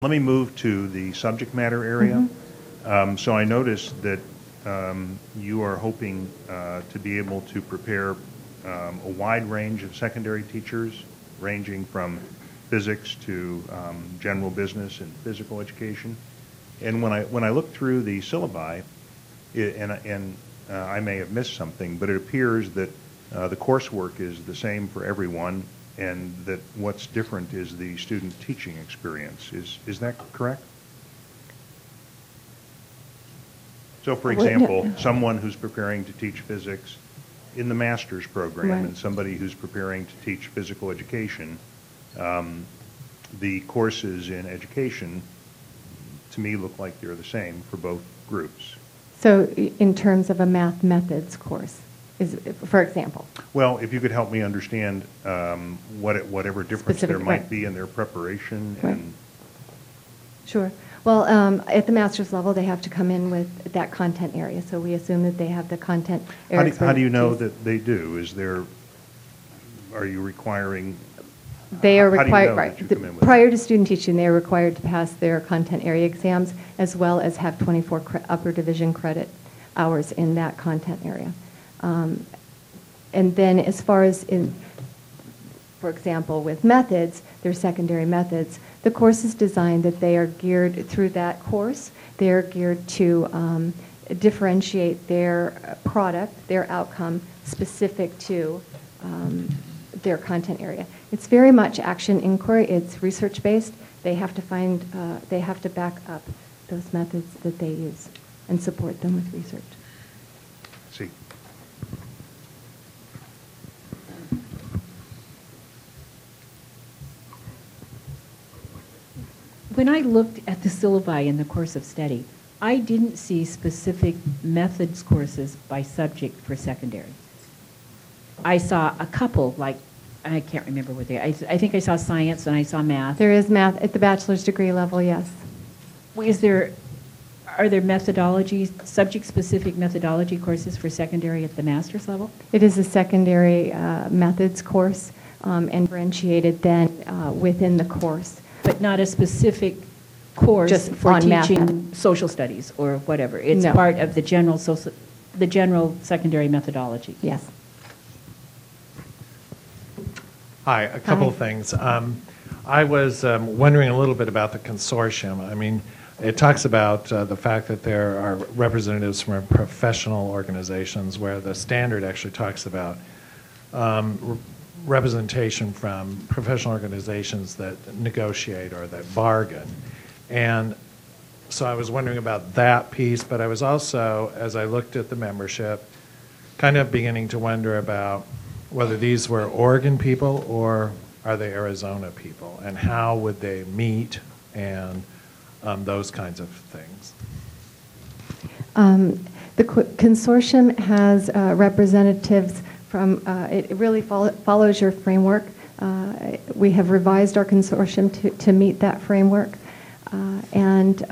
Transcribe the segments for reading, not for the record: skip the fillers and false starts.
Let me move to the subject matter area. So I noticed that you are hoping to be able to prepare a wide range of secondary teachers, ranging from physics to general business and physical education. And when I look through the syllabi, I may have missed something, but it appears that the coursework is the same for everyone, and that what's different is the student teaching experience. Is that correct? So, for example, someone who's preparing to teach physics in the master's program, Right. and somebody who's preparing to teach physical education, the courses in education, to me, look like they're the same for both groups. So in terms of a math methods course, for example? Well, if you could help me understand whatever difference Specific, there might right. be in their preparation. Right. And Sure. Well, at the master's level, they have to come in with that content area, so we assume that they have the content area. how do you know that they do? Are you requiring? They are how do you know required, that right. you come in with Prior that? to student teaching, they are required to pass their content area exams, as well as have 24 upper division credit hours in that content area. And then as far as for example, with methods, their secondary methods, the course is designed that they are geared through that course. They are geared to differentiate their product, their outcome, specific to their content area. It's very much action inquiry. It's research-based. They have to they have to back up those methods that they use and support them with research. See. When I looked at the syllabi in the course of study, I didn't see specific methods courses by subject for secondary. I saw a couple, like, I can't remember what I think I saw science and I saw math. There is math at the bachelor's degree level, yes. Are there subject-specific methodology courses for secondary at the master's level? It is a secondary methods course and differentiated then within the course. But not a specific course Just for on math. teaching social studies or whatever. It's No. part of the general secondary methodology. Yes. Hi, a couple Hi. of things. I was wondering a little bit about the consortium. I mean, it talks about the fact that there are representatives from professional organizations, where the standard actually talks about representation from professional organizations that negotiate or that bargain. And so I was wondering about that piece, but I was also, as I looked at the membership, kind of beginning to wonder about whether these were Oregon people or are they Arizona people, and how would they meet, and those kinds of things. The consortium has representatives from, it really follows your framework. We have revised our consortium to meet that framework. And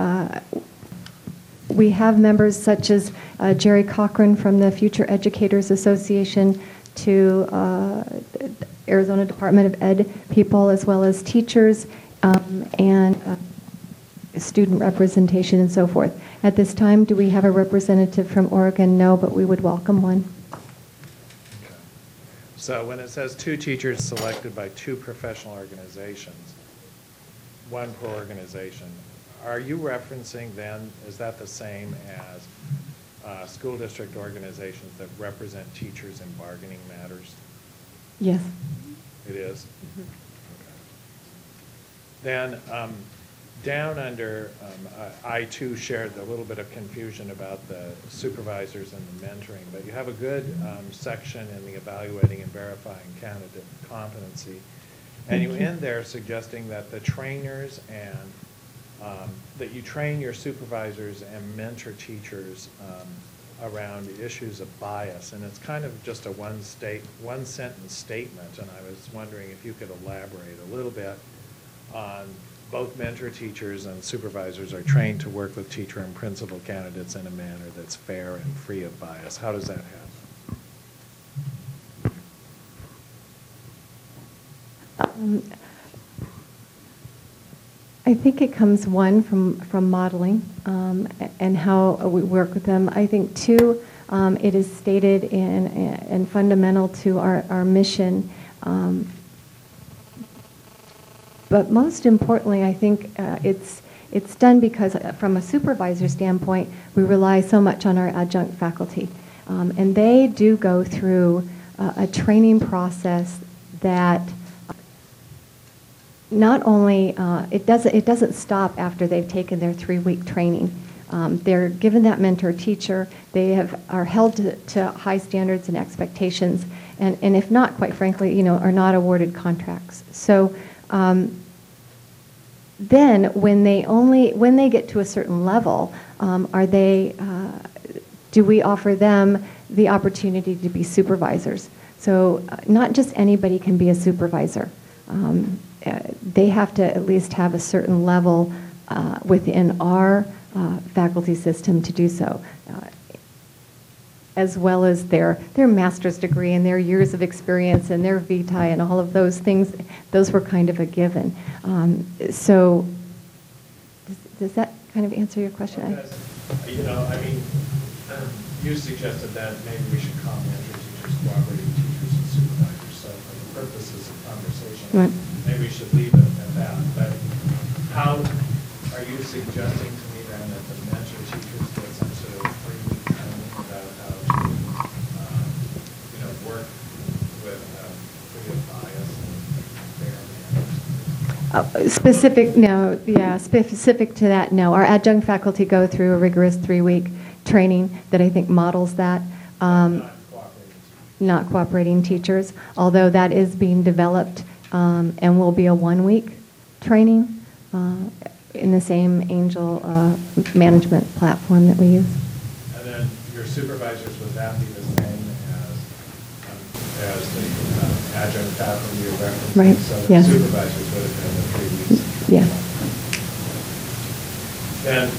we have members such as Jerry Cochran from the Future Educators Association, to Arizona Department of Ed people, as well as teachers and student representation and so forth. At this time, do we have a representative from Oregon? No, but we would welcome one. Okay. So when it says 2 teachers selected by 2 professional organizations, 1 per organization, are you referencing then, is that the same as school district organizations that represent teachers in bargaining matters? Yes. It is? Okay. Then down under, I too shared a little bit of confusion about the supervisors and the mentoring, but you have a good section in the evaluating and verifying candidate competency. And you end there suggesting that the trainers and that you train your supervisors and mentor teachers around issues of bias, and it's kind of just a one-sentence statement, and I was wondering if you could elaborate a little bit on both mentor teachers and supervisors are trained to work with teacher and principal candidates in a manner that's fair and free of bias. How does that happen? I think it comes, one, from modeling and how we work with them. I think, two, it is stated and fundamental to our mission. But most importantly, I think it's done because from a supervisor standpoint, we rely so much on our adjunct faculty. And they do go through a training process that not only, it doesn't stop after they've taken their 3-week training. They're given that mentor teacher. They are held to high standards and expectations, and if not, quite frankly, are not awarded contracts. So then, when they get to a certain level, do we offer them the opportunity to be supervisors? So not just anybody can be a supervisor. They have to at least have a certain level within our faculty system to do so, as well as their master's degree and their years of experience and their vitae and all of those things. Those were kind of a given. So does that kind of answer your question? You suggested that maybe we should call mentor teachers cooperating teachers and supervisors. So for the purposes of conversation, Right. maybe we should leave it at that. But how are you suggesting to me then that the mentor teachers get some sort of 3-week training about how to, work with free of bias and fair manners? Specific to that, no. Our adjunct faculty go through a rigorous 3-week training that I think models that. Not cooperating teachers, although that is being developed and will be a 1-week training in the same Angel management platform that we use. And then your supervisors, would that be the same as the adjunct faculty you're referencing? Right, So the yes. supervisors would have been the 3 weeks? Yeah. Then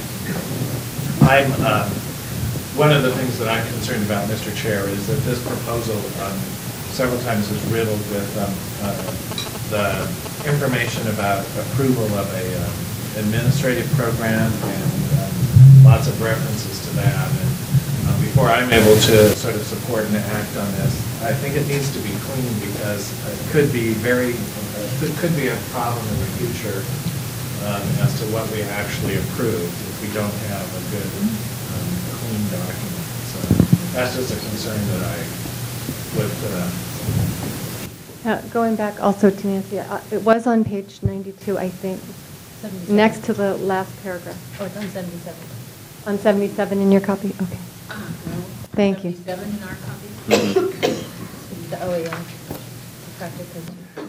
one of the things that I'm concerned about, Mr. Chair, is that this proposal several times is riddled with the information about approval of a administrative program and lots of references to that. And before I'm able to sort of support and act on this, I think it needs to be clean because it could be a problem in the future as to what we actually approved if we don't have a good clean document. So that's just a concern that I would put up. Going back also to Nancy, it was on page 92, I think, 77. next to the last paragraph. Oh, it's on 77. On 77 in your copy? Okay. No. Thank you. 77 in our copy. The OAM. Practical.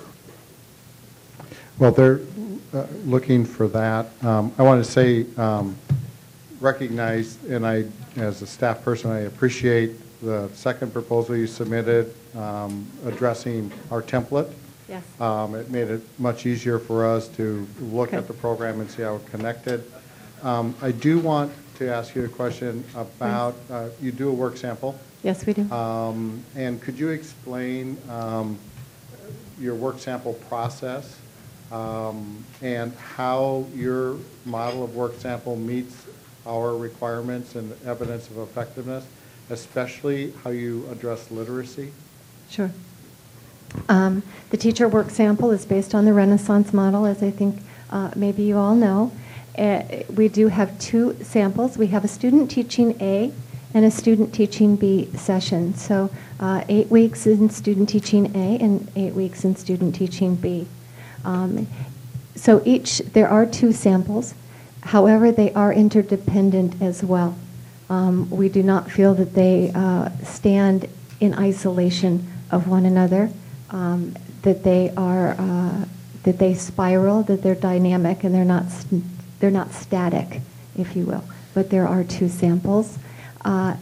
Well, they're looking for that. I want to say, recognize, and I, as a staff person, I appreciate the second proposal you submitted addressing our template. Yes. It made it much easier for us to look Okay. at the program and see how it connected. I do want to ask you a question about, you do a work sample. Yes, we do. And could you explain your work sample process and how your model of work sample meets our requirements and evidence of effectiveness, especially how you address literacy? Sure. The teacher work sample is based on the Renaissance model, as I think maybe you all know. We do have 2 samples. We have a student teaching A and a student teaching B session. So 8 weeks in student teaching A and 8 weeks in student teaching B. So there are 2 samples. However, they are interdependent as well. We do not feel that they stand in isolation of one another, that they spiral, that they're dynamic, and they're not static, if you will. But there are 2 samples. I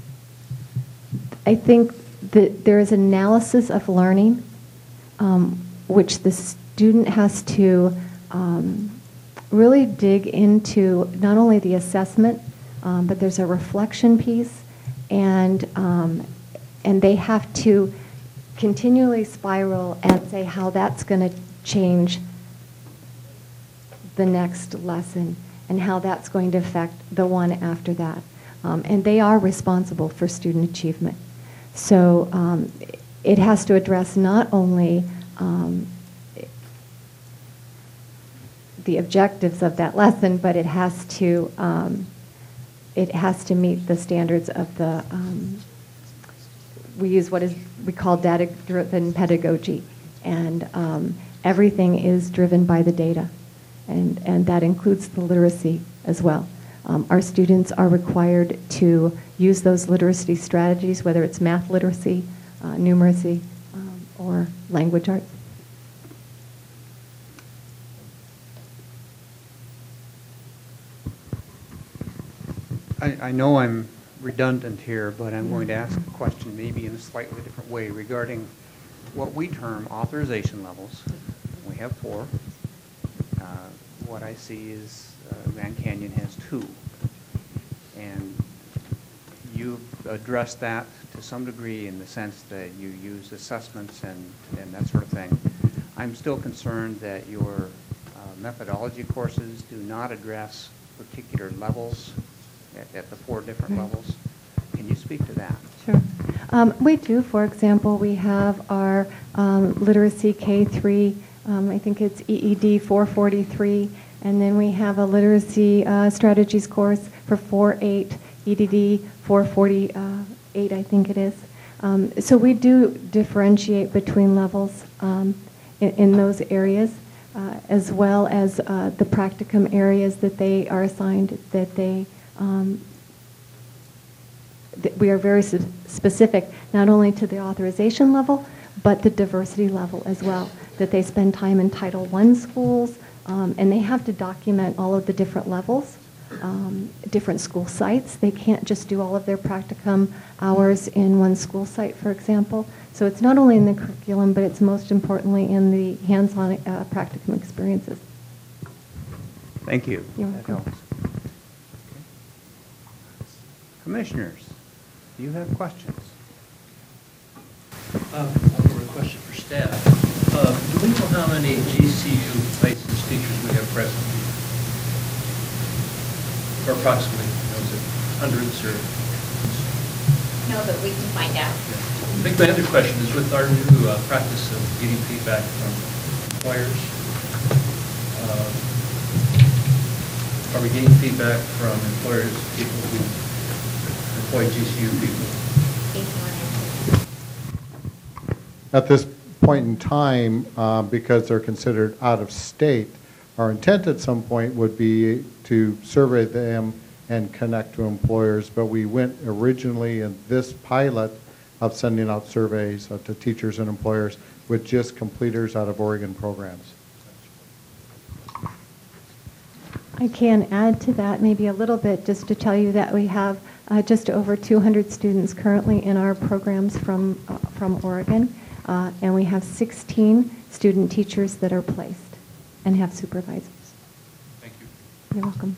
think that there is analysis of learning, which the student has to really dig into not only the assessment, but there's a reflection piece, and they have to continually spiral and say how that's going to change the next lesson and how that's going to affect the one after that. And they are responsible for student achievement. So it has to address not only the objectives of that lesson, but it has to meet the standards of the, we use we call data-driven pedagogy. And everything is driven by the data. And that includes the literacy as well. Our students are required to use those literacy strategies, whether it's math literacy, numeracy, or language arts. I know I'm redundant here, but I'm going to ask a question maybe in a slightly different way regarding what we term authorization levels. We have 4. What I see is Grand Canyon has 2. And you've addressed that to some degree in the sense that you use assessments and that sort of thing. I'm still concerned that your methodology courses do not address particular levels at the 4 different levels. Can you speak to that? Sure. We do. For example, we have our literacy K3, I think it's EED 443, and then we have a literacy strategies course for 4.8, EDD 448, I think it is. So we do differentiate between levels in those areas, as well as the practicum areas that they are assigned, that we are very specific not only to the authorization level, but the diversity level as well, that they spend time in Title I schools, and they have to document all of the different levels, different school sites. They can't just do all of their practicum hours in one school site, for example. So it's not only in the curriculum, but it's most importantly in the hands-on practicum experiences. Thank you. You're That welcome. helps. Commissioners, do you have questions? I have a question for staff. Do we know how many GCU licensed teachers we have presently? Or approximately, is it hundreds or? No, but we can find out. I think my other question is with our new practice of getting feedback from employers, are we getting feedback from employers, people who employ GCU people? At this point in time, because they're considered out of state, our intent at some point would be to survey them and connect to employers, but we went originally in this pilot of sending out surveys to teachers and employers with just completers out of Oregon programs. I can add to that maybe a little bit just to tell you that we have just over 200 students currently in our programs from Oregon, and we have 16 student teachers that are placed and have supervisors. Thank you. You're welcome.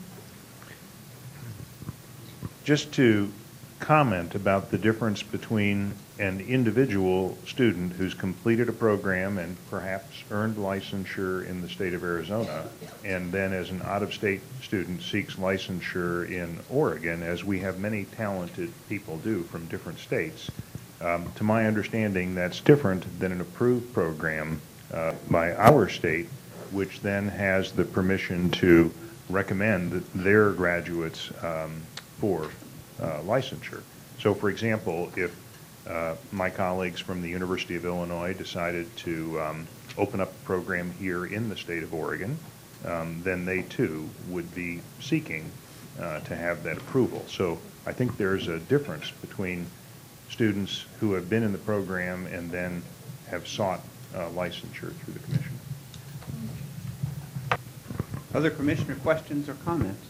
Just to comment about the difference between an individual student who's completed a program and perhaps earned licensure in the state of Arizona, and then as an out-of-state student seeks licensure in Oregon, as we have many talented people do from different states. To my understanding, that's different than an approved program by our state, which then has the permission to recommend their graduates for licensure. So, for example, if my colleagues from the University of Illinois decided to open up a program here in the state of Oregon, then they too would be seeking to have that approval. So I think there's a difference between students who have been in the program and then have sought licensure through the commission. Other commissioner questions or comments?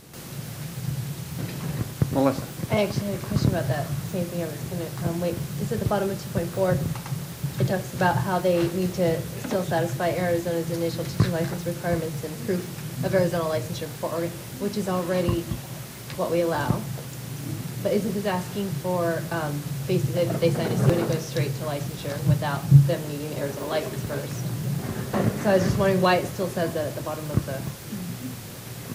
Melissa. I actually had a question about that same thing I was going to wait. It's at the bottom of 2.4. It talks about how they need to still satisfy Arizona's initial teaching license requirements and proof of Arizona licensure before Oregon, which is already what we allow. But isn't this asking for basically that they sign a student and go straight to licensure without them needing Arizona license first? So I was just wondering why it still says that at the bottom of the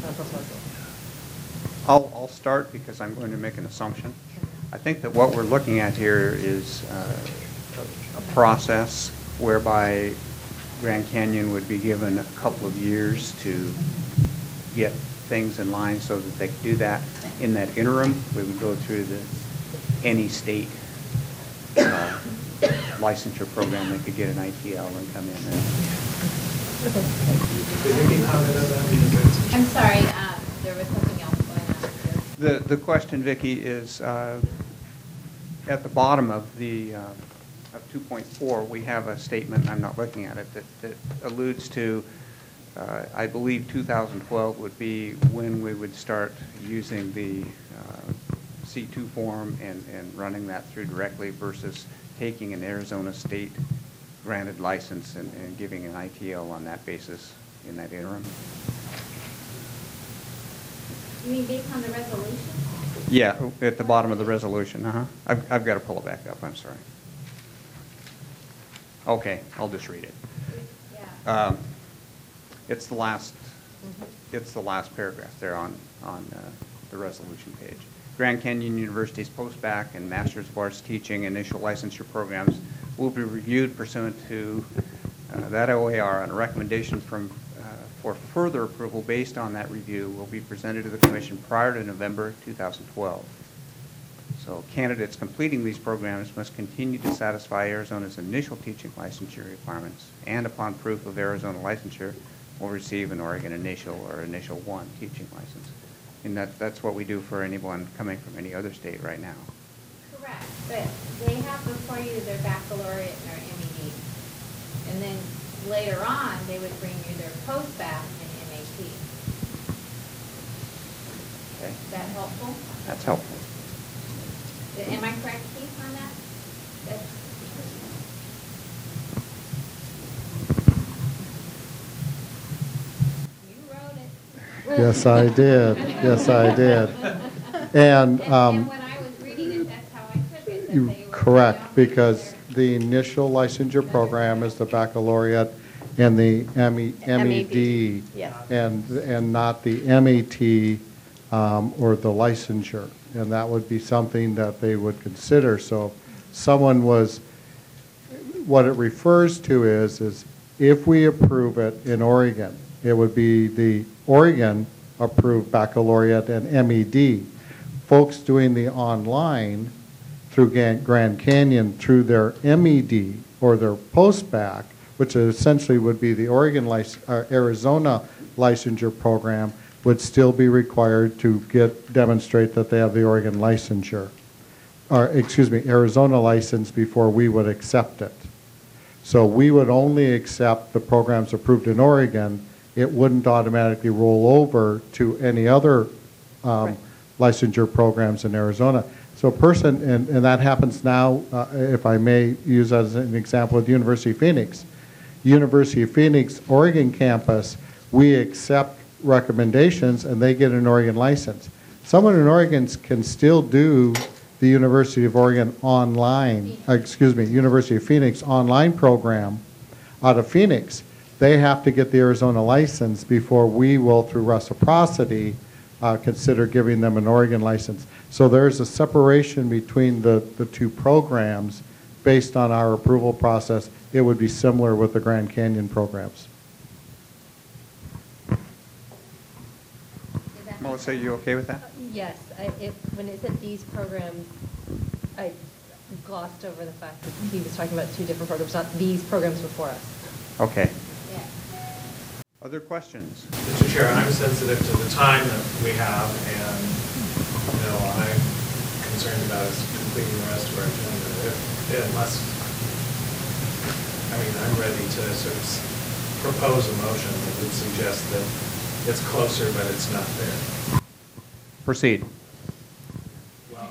proposal? I'll start because I'm going to make an assumption. I think that what we're looking at here is a process whereby Grand Canyon would be given a couple of years to get things in line so that they could do that. In that interim, we would go through any state licensure program. They could get an ITL and come in there. I'm sorry, there was something else going on here. The question, Vicki, is at the bottom of the of 2.4, we have a statement, I'm not looking at it, that alludes to, I believe 2012 would be when we would start using the C2 form and running that through directly versus taking an Arizona state granted license and giving an ITL on that basis in that interim. You mean based on the resolution? Yeah, at the bottom of the resolution, I've got to pull it back up, I'm sorry. Okay, I'll just read it. Yeah. It's the last paragraph there on the resolution page. Grand Canyon University's post-bac and Masters of Arts Teaching initial licensure programs will be reviewed pursuant to that OAR, and a recommendation for further approval based on that review will be presented to the Commission prior to November 2012. So candidates completing these programs must continue to satisfy Arizona's initial teaching licensure requirements, and upon proof of Arizona licensure, will receive an Oregon initial or initial 1 teaching license. And that's what we do for anyone coming from any other state right now. Correct, but they have before you their baccalaureate and their MED. And then later on, they would bring you their post-bac and MAT. Okay? Is that helpful? That's helpful. Am I correct, Keith, on that? You wrote it. Yes, I did. Yes, I did. And when I was reading it, that's how I took it, that you they were. correct, because the initial licensure program is the baccalaureate and the MED. Yes. And not the MAT or the licensure. And that would be something that they would consider. So if someone was, what it refers to is if we approve it in Oregon, it would be the Oregon approved baccalaureate and MED. Folks doing the online through Grand Canyon through their MED or their post-bac, which essentially would be the Arizona licensure program, would still be required to demonstrate that they have the Oregon licensure, or excuse me, Arizona license before we would accept it. So we would only accept the programs approved in Oregon. It wouldn't automatically roll over to any other Right. licensure programs in Arizona. So a person, and that happens now, if I may use as an example, at the University of Phoenix. University of Phoenix, Oregon campus, we accept recommendations and they get an Oregon license. Someone in Oregon can still do the University of Oregon online, University of Phoenix online program out of Phoenix. They have to get the Arizona license before we will, through reciprocity, consider giving them an Oregon license. So there's a separation between the two programs based on our approval process. It would be similar with the Grand Canyon programs. Melissa, are you okay with that? Yes, when it said these programs, I glossed over the fact that he was talking about 2 different programs, not these programs before us. Okay. Yeah. Other questions? Mr. Chair, I'm sensitive to the time that we have, and, I'm concerned about us completing the rest of our agenda. I'm ready to sort of propose a motion that would suggest that it's closer, but it's not there. Proceed. Well,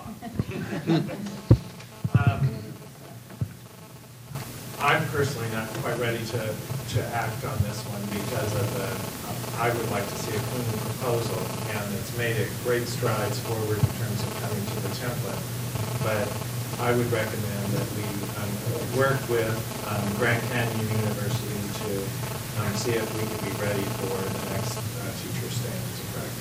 I'm personally not quite ready to act on this one because of I would like to see a clean proposal, and it's made great strides forward in terms of coming to the template. But I would recommend that we work with Grand Canyon University to see if we could be ready for the next teacher standards of practice.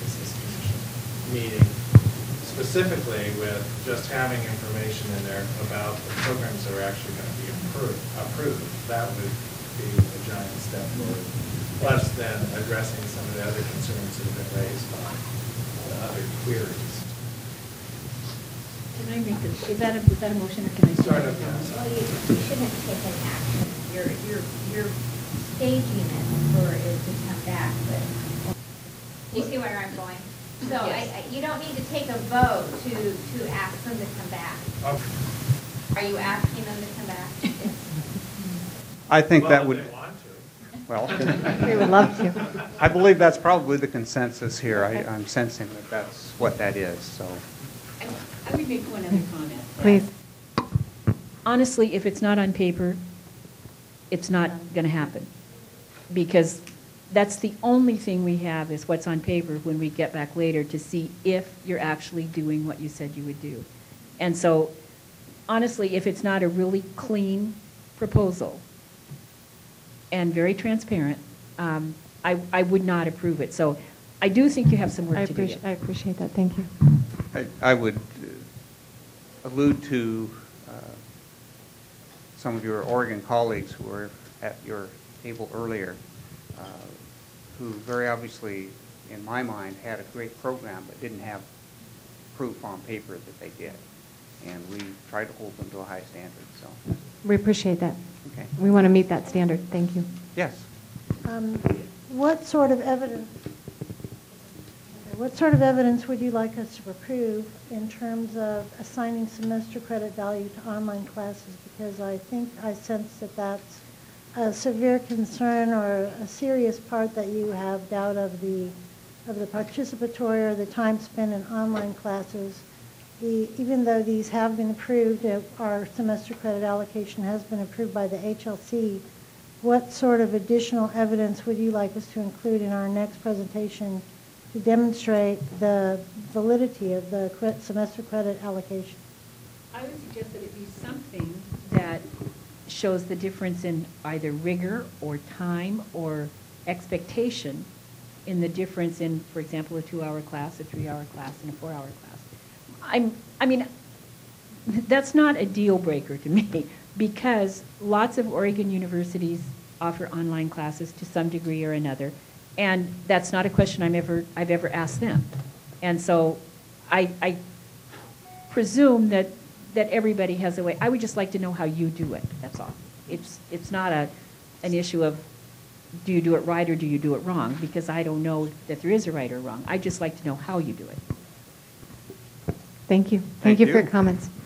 meeting specifically with just having information in there about the programs that are actually going to be approved. That would be a giant step forward. Plus then addressing some of the other concerns that have been raised by the other queries. Can I make is that a motion, or can I? Sort of, yeah. Well, you shouldn't take an action. You're staging it for it to come back, but you see where I'm going? So Yes. you don't need to take a vote to ask them to come back. Okay. Are you asking them to come back? I think that Well, would, if they want to. well, We would love to. I believe that's probably the consensus here. I'm sensing that that's what that is, so. I would make one other comment. Please. Honestly, if it's not on paper, it's not going to happen. Because that's the only thing we have is what's on paper when we get back later to see if you're actually doing what you said you would do. And so, honestly, if it's not a really clean proposal and very transparent, I would not approve it. So I do think you have some work to do yet. I appreciate that, thank you. I would allude to some of your Oregon colleagues who were at your table earlier, who very obviously, in my mind, had a great program but didn't have proof on paper that they did. And we tried to hold them to a high standard, so. We appreciate that. Okay. We want to meet that standard, thank you. Yes. What sort of evidence would you like us to approve in terms of assigning semester credit value to online classes? Because I think I sense that that's a severe concern or a serious part that you have doubt of the participatory or the time spent in online classes. Even though these have been approved, our semester credit allocation has been approved by the HLC, what sort of additional evidence would you like us to include in our next presentation to demonstrate the validity of the semester credit allocation? I would suggest that it be something that shows the difference in either rigor or time or expectation in the difference in, for example, a 2-hour class, a 3-hour class, and a 4-hour class. I mean, that's not a deal breaker to me because lots of Oregon universities offer online classes to some degree or another, and that's not a question I've ever asked them. And so I presume that everybody has a way. I would just like to know how you do it, that's all. It's not an issue of do you do it right or do you do it wrong, because I don't know that there is a right or wrong. I'd just like to know how you do it. Thank you. Thank Thank you for you. your comments.